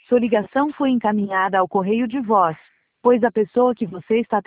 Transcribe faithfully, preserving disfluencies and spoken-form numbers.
Sua ligação foi encaminhada ao correio de voz, pois a pessoa que você está